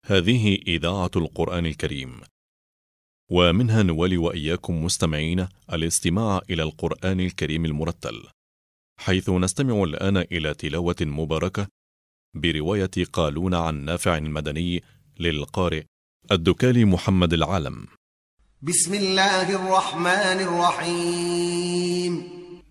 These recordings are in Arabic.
هذه إذاعة القرآن الكريم، ومنها نولي وإياكم مستمعين الاستماع إلى القرآن الكريم المرتل، حيث نستمع الآن إلى تلاوة مباركة برواية قالون عن نافع المدني للقارئ الدكالي محمد العالم. بسم الله الرحمن الرحيم.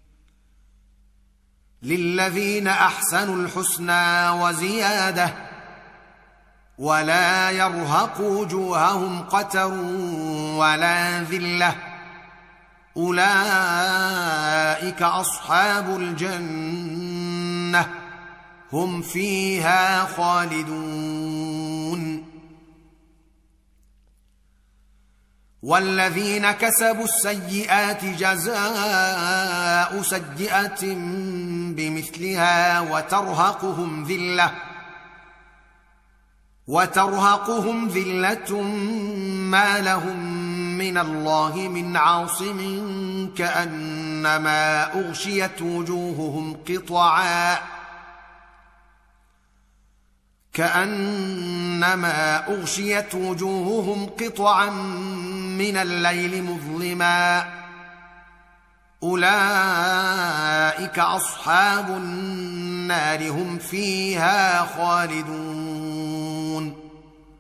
للذين أحسنوا الحسنى وزيادة ولا يرهق وجوههم قتر ولا ذلة أولئك أصحاب الجنة هم فيها خالدون. والذين كسبوا السيئات جزاء سيئة بمثلها وترهقهم ذلة ما لهم من الله من عاصم كأنما أغشيت وجوههم قطعا من الليل مظلما أولئك أصحاب النار هم فيها خالدون.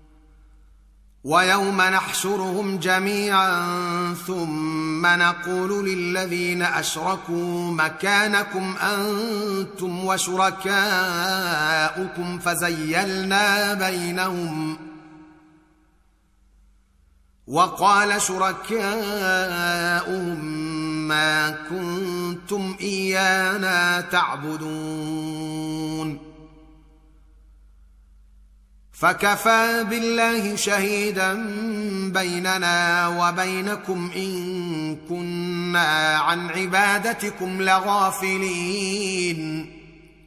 ويوم نحشرهم جميعا ثم نقول للذين أشركوا مكانكم أنتم وشركاؤكم فزيلنا بينهم وقال شركاؤهم ما كنتم إيانا تعبدون فكفى بالله شهيدا بيننا وبينكم إن كنا عن عبادتكم لغافلين.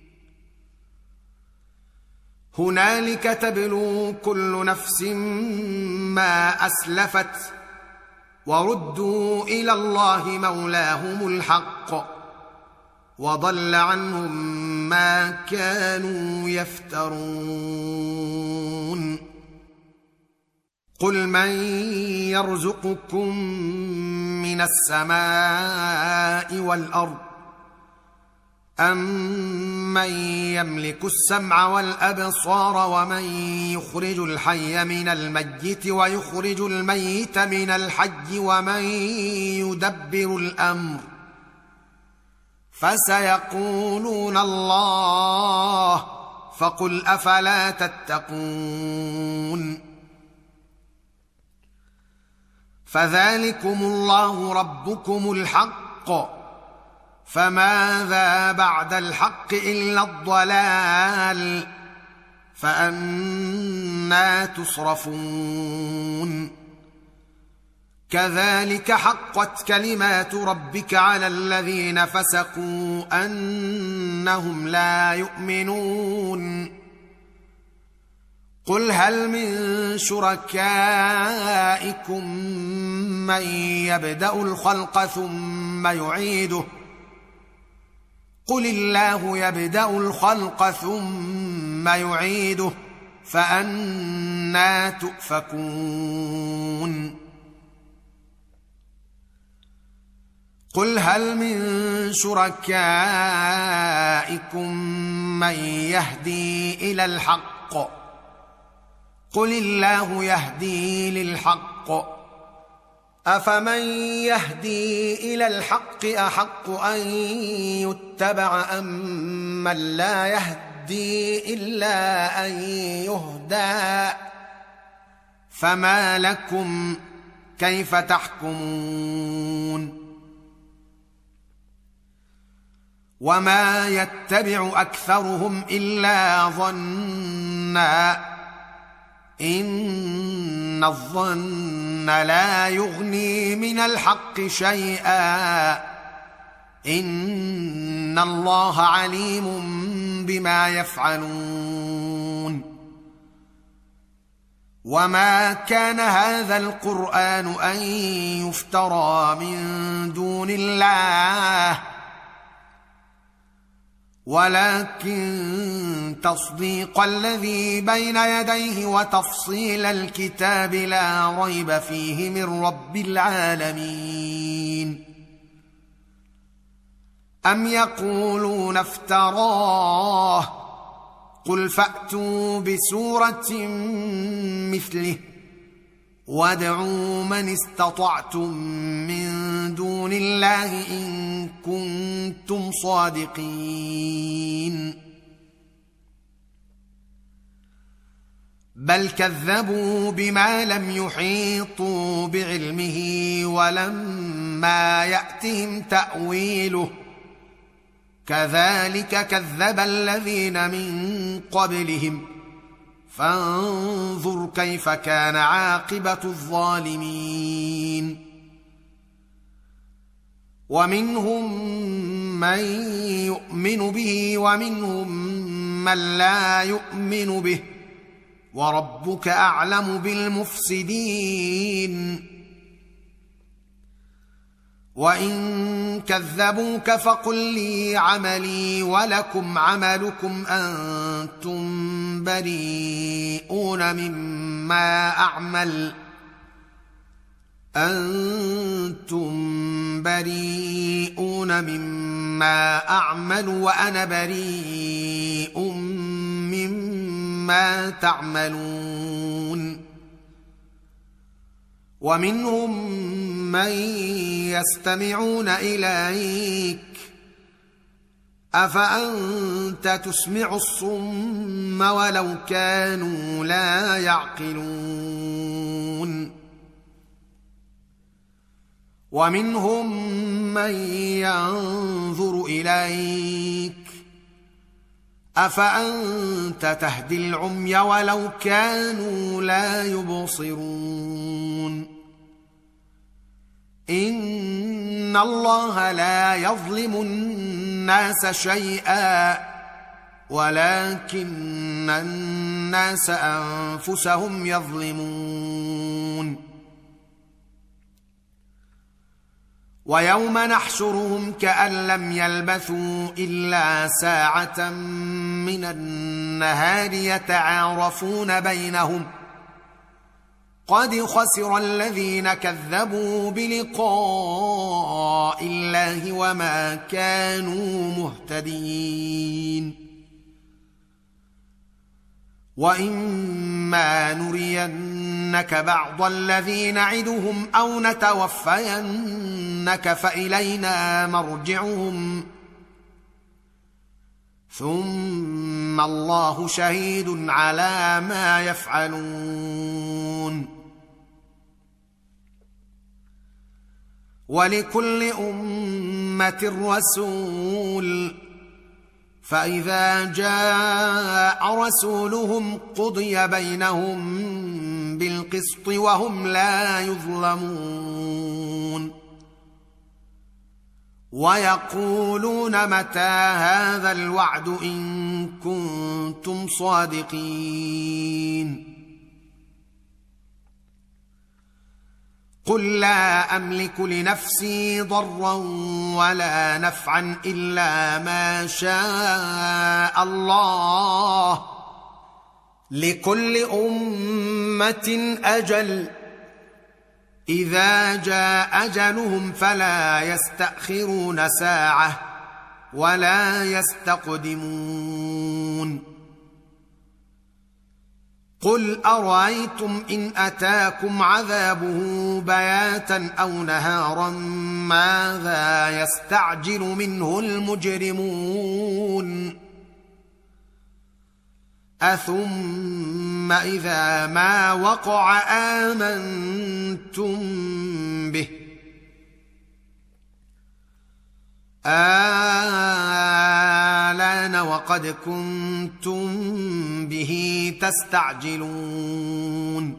هنالك تبلو كل نفس ما أسلفت وردوا إلى الله مولاهم الحق وضل عنهم ما كانوا يفترون. قل من يرزقكم من السماء والأرض أمن يملك السمع والأبصار ومن يخرج الحي من الميت ويخرج الميت من الحي ومن يدبر الأمر فسيقولون الله فقل أفلا تتقون. فذلكم الله ربكم الحق فماذا بعد الحق إلا الضلال فأنى تصرفون. كذلك حقت كلمات ربك على الذين فسقوا أنهم لا يؤمنون. قل هل من شركائكم من يبدأ الخلق ثم يعيده قل الله يبدأ الخلق ثم يعيده فأنى تؤفكون. قل هل من شركائكم من يهدي إلى الحق قل الله يهدي للحق أفمن يهدي إلى الحق أحق أن يتبع أم من لا يهدي إلا أن يهدى فما لكم كيف تحكمون. وما يتبع أكثرهم إلا ظنا إن الظن لا يغني من الحق شيئا إن الله عليم بما يفعلون. وما كان هذا القرآن أن يفترى من دون الله ولكن تصديق الذي بين يديه وتفصيل الكتاب لا ريب فيه من رب العالمين. أم يقولون افتراه قل فأتوا بسورة مثله وادعوا من استطعتم من دون الله إن كنتم صادقين. بل كذبوا بما لم يحيطوا بعلمه ولما يأتهم تأويله كذلك كذب الذين من قبلهم فانظر كيف كان عاقبة الظالمين. ومنهم من يؤمن به ومنهم من لا يؤمن به وربك أعلم بالمفسدين. وإن كذبوك فقل لي عملي ولكم عملكم أنتم بريئون مما أعمل وأنا بريء مما تعملون. ومنهم من يستمعون إليك أفأنت تسمع الصم ولو كانوا لا يعقلون. ومنهم من ينظر إليك أفأنت تهدي العمي ولو كانوا لا يبصرون. إن الله لا يظلم الناس شيئا ولكن الناس أنفسهم يظلمون. ويوم نحشرهم كأن لم يلبثوا إلا ساعة من النهار يتعارفون بينهم قد خسر الذين كذبوا بلقاء الله وما كانوا مهتدين. وإما نرينك بعض الذي نعدهم أو نتوفينك فإلينا مرجعهم ثم الله شهيد على ما يفعلون. ولكل أمة رسول فإذا جاء رسولهم قضي بينهم بالقسط وهم لا يظلمون. ويقولون متى هذا الوعد إن كنتم صادقين. قل لا أملك لنفسي ضرا ولا نفعا إلا ما شاء الله لكل أمة أجل إذا جاء أجلهم فلا يستأخرون ساعة ولا يستقدمون. قل أرأيتم إن أتاكم عذابه بياتا أو نهارا ماذا يستعجل منه المجرمون أثم إذا ما وقع آمنتم به آلان وقد كنتم به تستعجلون.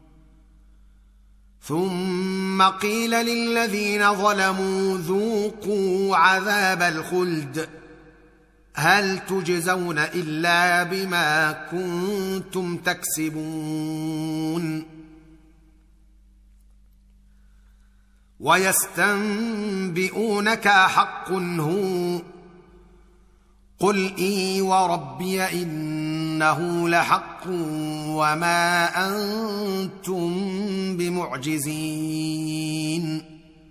ثم قيل للذين ظلموا ذوقوا عذاب الخلد هل تجزون إلا بما كنتم تكسبون. ويستنبئونك أحق هو قل إي وربي إنه لحق وما أنتم بمعجزين.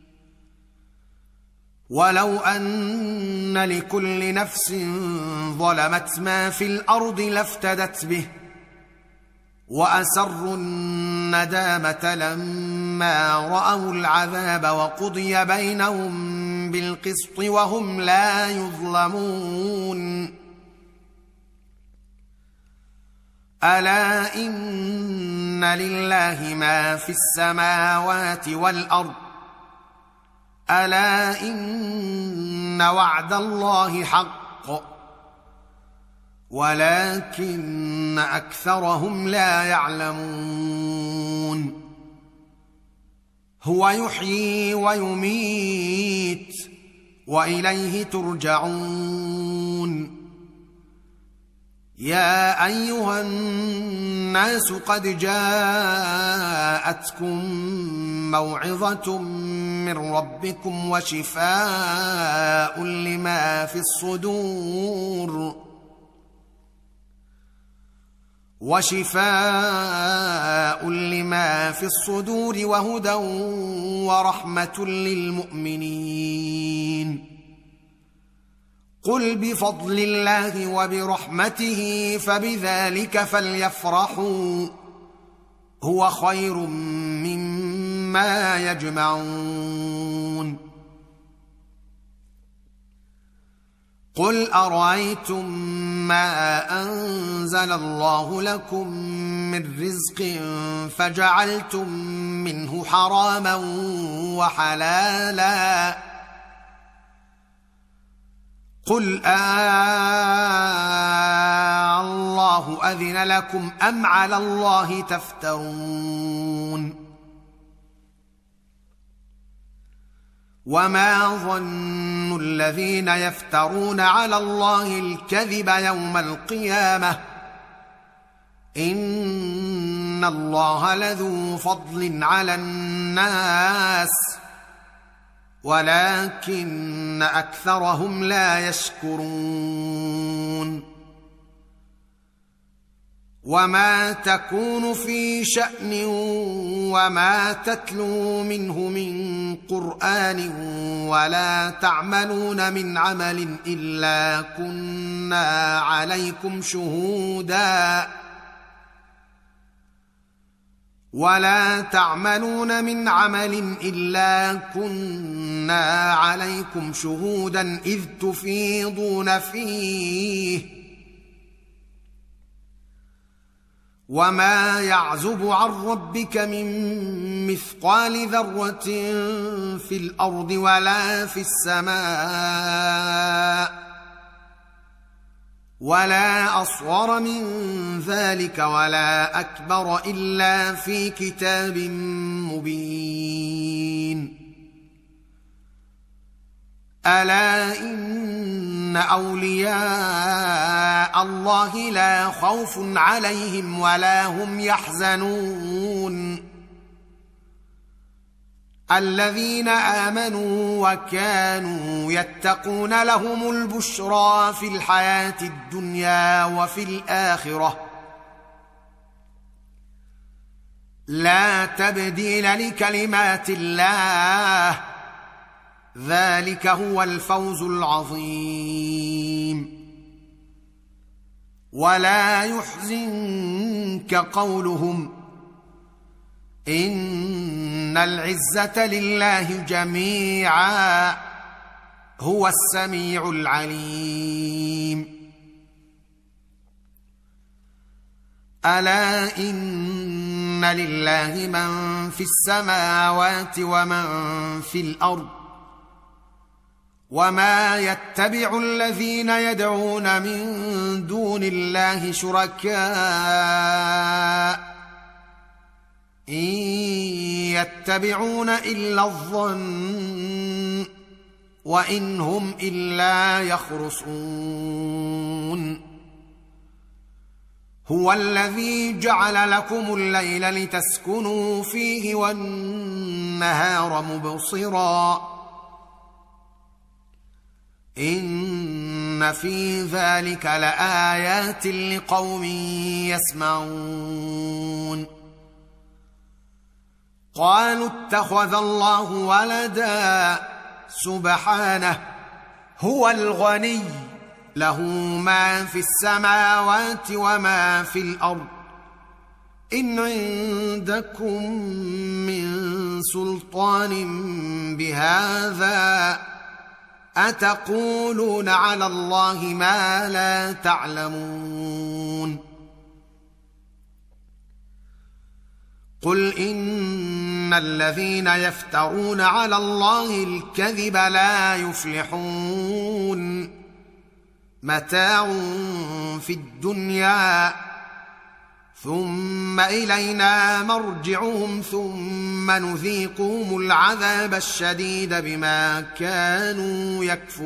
ولو أن لكل نفس ظلمت ما في الأرض لافتدت به وأسروا الندامة لما رأوا العذاب وقضي بينهم بالقسط وهم لا يظلمون. ألا إن لله ما في السماوات والأرض ألا إن وعد الله حق ولكن أكثرهم لا يعلمون. هو يحيي ويميت وإليه ترجعون. يا أيها الناس قد جاءتكم موعظة من ربكم وشفاء لما في الصدور وهدى ورحمة للمؤمنين. قل بفضل الله وبرحمته فبذلك فليفرحوا هو خير مما يجمعون. قل أرأيتم ما أنزل الله لكم من رزق فجعلتم منه حراما وحلالا قل الله أذن لكم أم على الله تفترون. وما ظن الذين يفترون على الله الكذب يوم القيامة إن الله لذو فضل على الناس ولكن أكثرهم لا يشكرون. وما تكون في شأن وما تتلو منه من قرآن ولا تعملون من عمل إلا كنا عليكم شهودا إذ تفيضون فيه وما يعزب عن ربك من مثقال ذرة في الأرض ولا في السماء ولا أصغر من ذلك ولا أكبر إلا في كتاب مبين. ألا إن أولياء الله لا خوف عليهم ولا هم يحزنون الذين آمنوا وكانوا يتقون لهم البشرى في الحياة الدنيا وفي الآخرة لا تبديل لكلمات الله ذلك هو الفوز العظيم. ولا يحزنك قولهم إن العزة لله جميعا هو السميع العليم. ألا إن لله من في السماوات ومن في الأرض وما يتبع الذين يدعون من دون الله شركاء إن يتبعون إلا الظن وإن هم إلا يخرصون. هو الذي جعل لكم الليل لتسكنوا فيه والنهار مبصرا إن في ذلك لآيات لقوم يسمعون. قالوا اتخذ الله ولدا سبحانه هو الغني له ما في السماوات وما في الأرض إن عندكم من سلطان بهذا أتقولون على الله ما لا تعلمون. قل إن الذين يفترون على الله الكذب لا يفلحون متاع في الدنيا ثم إلينا مرجعهم ثم نذيقهم العذاب الشديد بما كانوا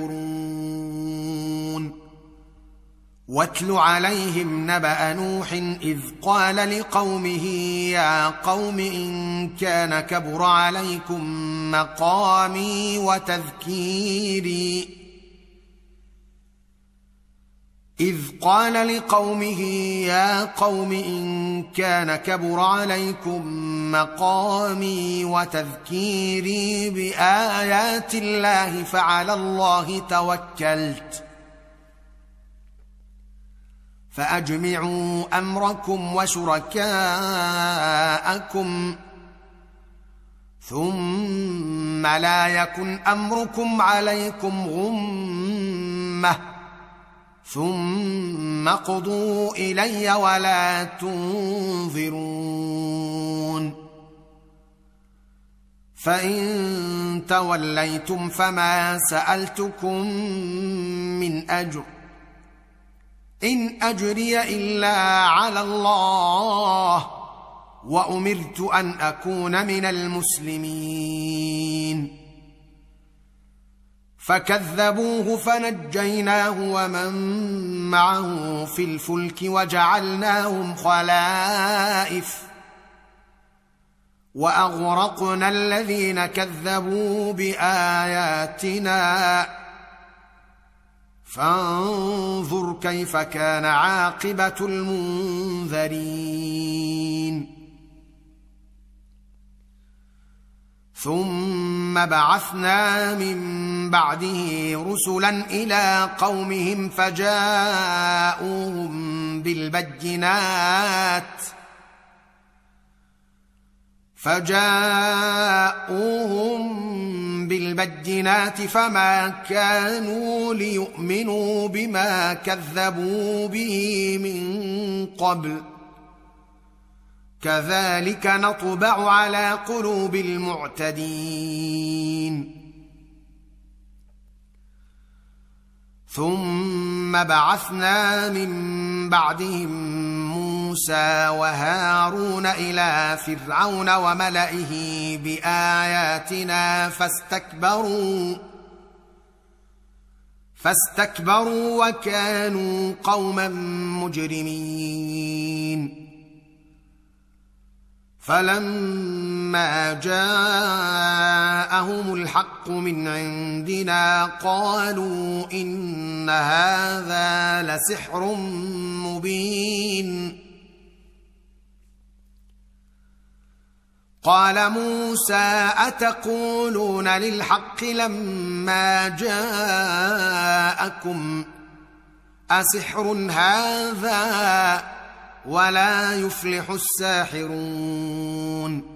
يكفرون. واتل عليهم نبأ نوح إذ قال لقومه يا قوم إن كان كبر عليكم مقامي وتذكيري بآيات الله فعلى الله توكلت فأجمعوا أمركم وشركاءكم ثم لا يكن أمركم عليكم غمة ثم اقضوا إلي ولا تنظرون. فإن توليتم فما سألتكم من أجر إن أجري إلا على الله وأمرت أن أكون من المسلمين. فكذبوه فنجيناه ومن معه في الفلك وجعلناهم خلائف وأغرقنا الذين كذبوا بآياتنا فانظر كيف كان عاقبة المنذرين. ثم بعثنا من بعده رسلا إلى قومهم فجاءوهم بالبينات فما كانوا ليؤمنوا بما كذبوا به من قبل كذلك نطبع على قلوب المعتدين. ثم بعثنا من بعدهم موسى وهارون إلى فرعون وملئه بآياتنا فاستكبروا وكانوا قوما مجرمين. فلما جاءهم الحق من عندنا قالوا إن هذا لسحر مبين. قال موسى أتقولون للحق لما جاءكم أسحر هذا ولا يفلح الساحرون.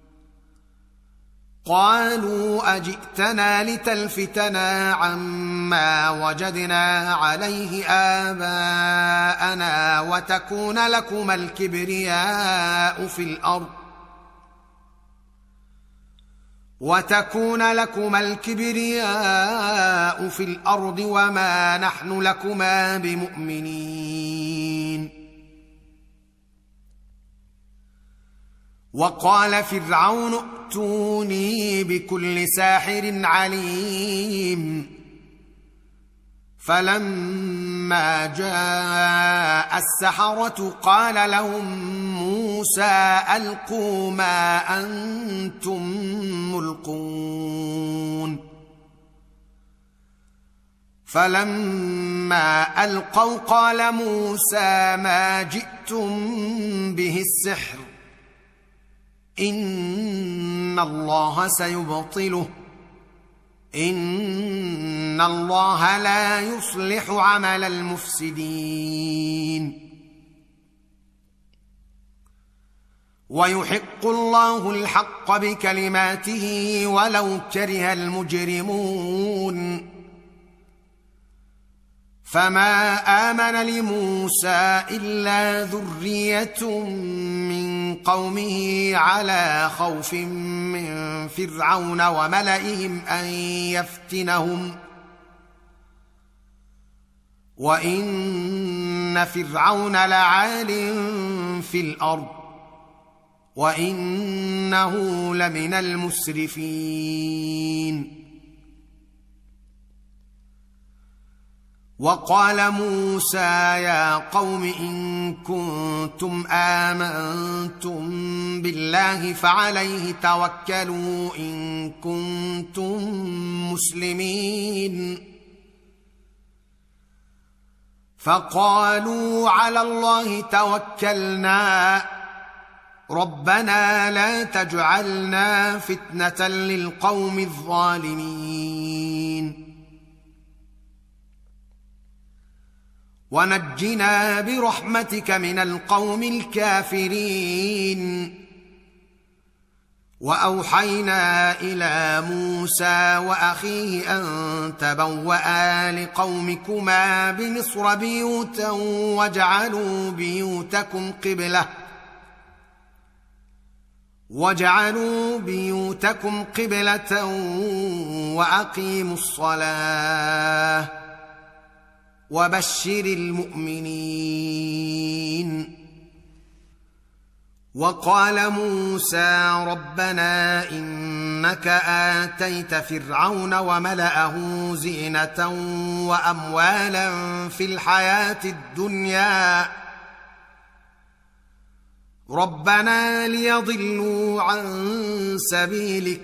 قالوا أجئتنا لتلفتنا عما وجدنا عليه آباءنا وتكون لكما الكبرياء في الأرض وما نحن لكما بمؤمنين. وقال فرعون ائتوني بكل ساحر عليم. فلما جاء السحرة قال لهم موسى ألقوا ما أنتم ملقون. فلما ألقوا قال موسى ما جئتم به السحر إن الله سيبطله إن الله لا يصلح عمل المفسدين ويحق الله الحق بكلماته ولو كره المجرمون فما آمن لموسى إلا ذرية من قومه على خوف من فرعون وملئهم أن يفتنهم وإن فرعون لعال في الأرض وإنه لمن المسرفين وقال موسى يا قوم إن كنتم آمنتم بالله فعليه توكلوا إن كنتم مسلمين فقالوا على الله توكلنا ربنا لا تجعلنا فتنة للقوم الظالمين ونجنا برحمتك من القوم الكافرين وأوحينا إلى موسى وأخيه أن تبوأ لقومكما بمصر بيوتا واجعلوا بيوتكم قبلة وأقيموا الصلاة وبشر المؤمنين وقال موسى ربنا إنك آتيت فرعون وملأه زينة وأموالا في الحياة الدنيا ربنا ليضلوا عن سبيلك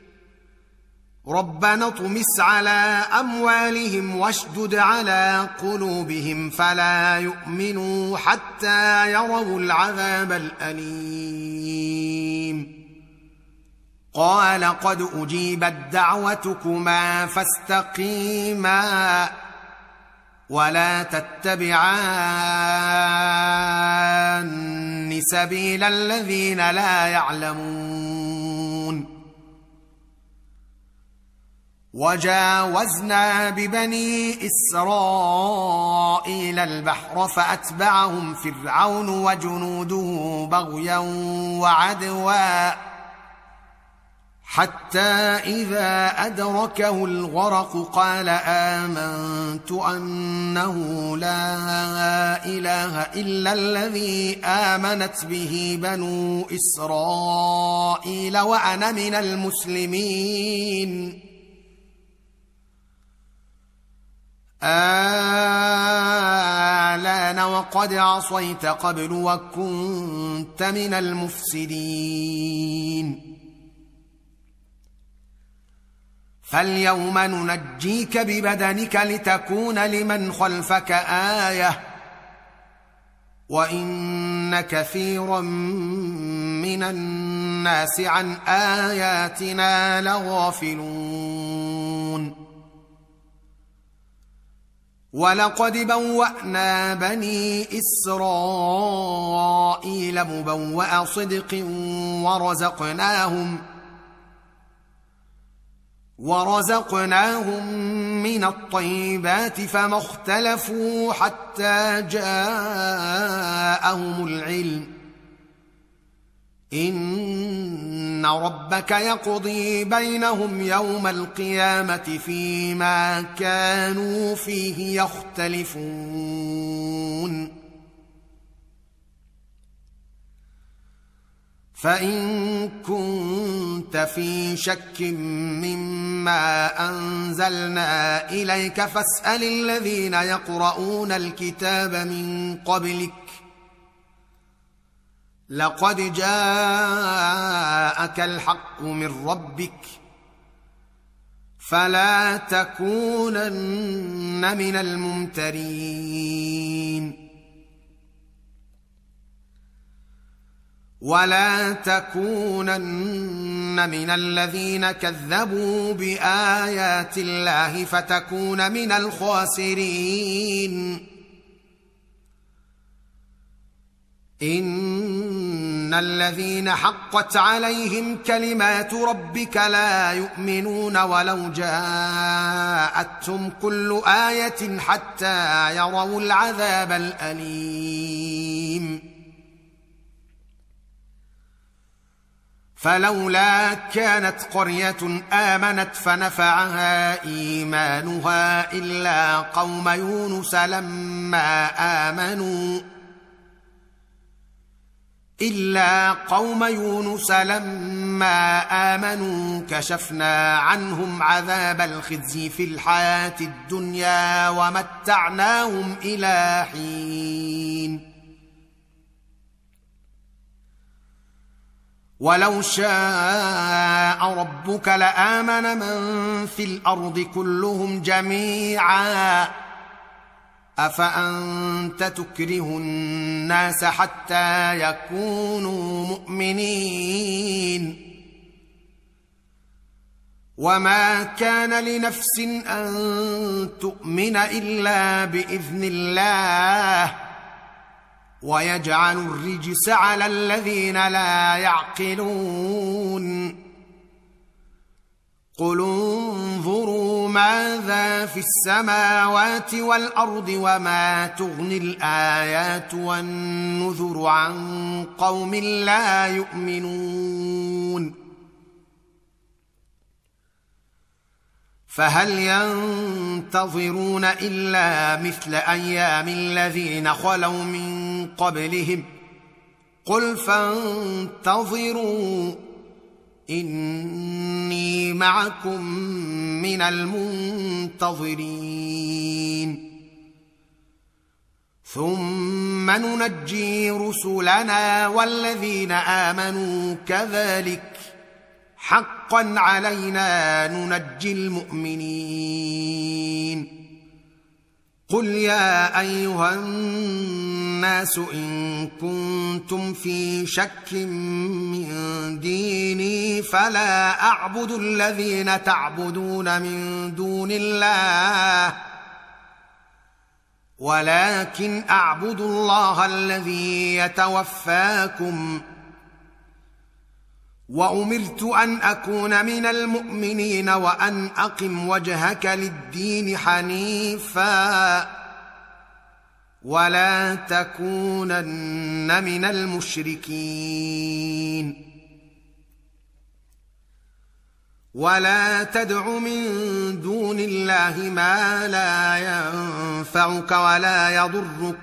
ربنا اطمس على أموالهم واشدد على قلوبهم فلا يؤمنوا حتى يروا العذاب الأليم قال قد أجيبت دعوتكما فاستقيما ولا تتبعان سبيل الذين لا يعلمون وجاوزنا ببني إسرائيل البحر فأتبعهم فرعون وجنوده بغيا وعدوا حتى إذا أدركه الغرق قال آمنت أنه لا إله إلا الذي آمنت به بنو إسرائيل وأنا من المسلمين آلان وقد عصيت قبل وكنت من المفسدين فاليوم ننجيك ببدنك لتكون لمن خلفك آية وإن كثيرا من الناس عن آياتنا لغافلون ولقد بوأنا بني إسرائيل مبوأ صدق ورزقناهم من الطيبات فما اختلفوا حتى جاءهم العلم إن ربك يقضي بينهم يوم القيامة فيما كانوا فيه يختلفون فإن كنت في شك مما أنزلنا إليك فاسأل الذين يقرؤون الكتاب من قبلك لقد جاءك الحق من ربك فلا تكونن من الممترين ولا تكونن من الذين كذبوا بآيات الله فتكون من الخاسرين إن الذين حقت عليهم كلمات ربك لا يؤمنون ولو جاءتهم كل آية حتى يروا العذاب الأليم فلولا كانت قرية آمنت فنفعها إيمانها إلا قوم يونس لما آمنوا كشفنا عنهم عذاب الخزي في الحياة الدنيا ومتعناهم إلى حين ولو شاء ربك لآمن من في الأرض كلهم جميعا أفأنت تكره الناس حتى يكونوا مؤمنين وما كان لنفس أن تؤمن إلا بإذن الله ويجعل الرجس على الذين لا يعقلون قل انظروا ماذا في السماوات والأرض وما تغني الآيات والنذر عن قوم لا يؤمنون فهل ينتظرون إلا مثل أيام الذين خلوا من قبلهم قل فانتظروا إني معكم من المنتظرين ثم ننجي رسلنا والذين آمنوا كذلك حقا علينا ننجي المؤمنين قل يا أيها الناس إن كنتم في شك من ديني فلا أعبد الذين تعبدون من دون الله ولكن أعبد الله الذي يتوفاكم وأمرت أن أكون من المؤمنين وأن أقم وجهك للدين حنيفا ولا تكونن من المشركين ولا تدع من دون الله ما لا ينفعك ولا يضرك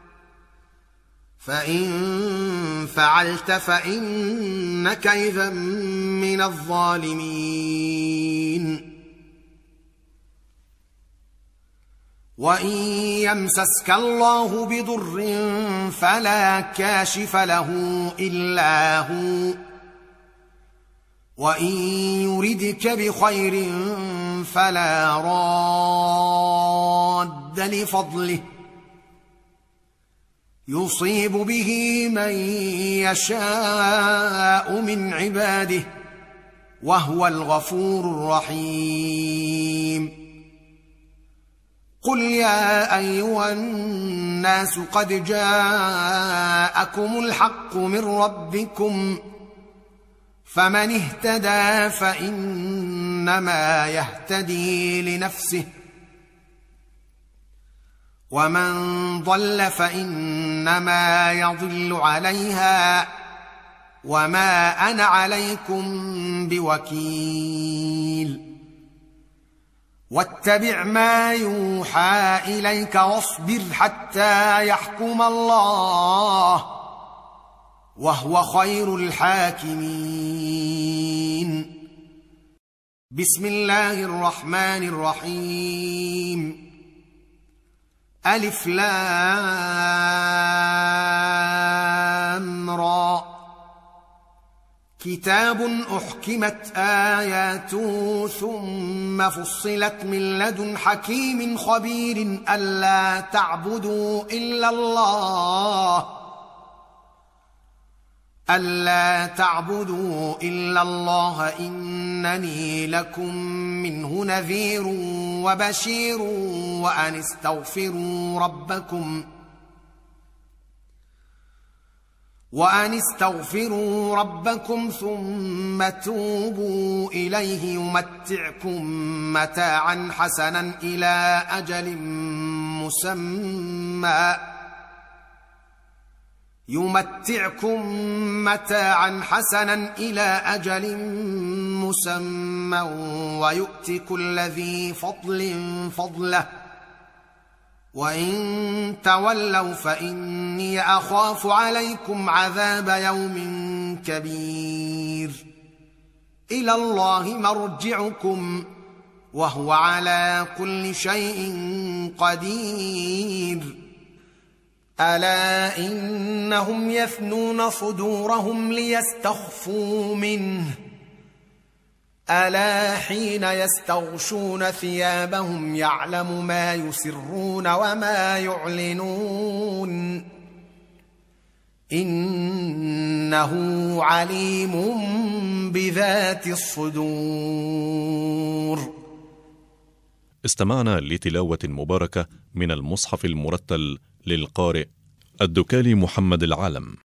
فإن فعلت فإنك إذا من الظالمين وإن يمسسك الله بضر فلا كاشف له إلا هو وإن يردك بخير فلا راد لفضله يصيب به من يشاء من عباده وهو الغفور الرحيم قل يا أيها الناس قد جاءكم الحق من ربكم فمن اهتدى فإنما يهتدي لنفسه ومن ضل فإنما يضل عليها وما أنا عليكم بوكيل واتبع ما يوحى إليك واصبر حتى يحكم الله وهو خير الحاكمين بسم الله الرحمن الرحيم ألف لام را كتاب أحكمت آياته ثم فصلت من لدن حكيم خبير ألا تعبدوا إلا الله إنني لكم منه نذير وبشير وأن استغفروا ربكم ثم توبوا إليه يمتعكم متاعا حسنا إلى أجل مسمى ويؤت كل ذي فضل فضله وإن تولوا فإني أخاف عليكم عذاب يوم كبير إلى الله مرجعكم وهو على كل شيء قدير ألا إنهم يثنون صدورهم ليستخفوا منه ألا حين يستغشون ثيابهم يعلم ما يسرون وما يعلنون إنه عليم بذات الصدور. استمعنا لتلاوة مباركة من المصحف المرتل للقارئ الدكالي محمد العالم.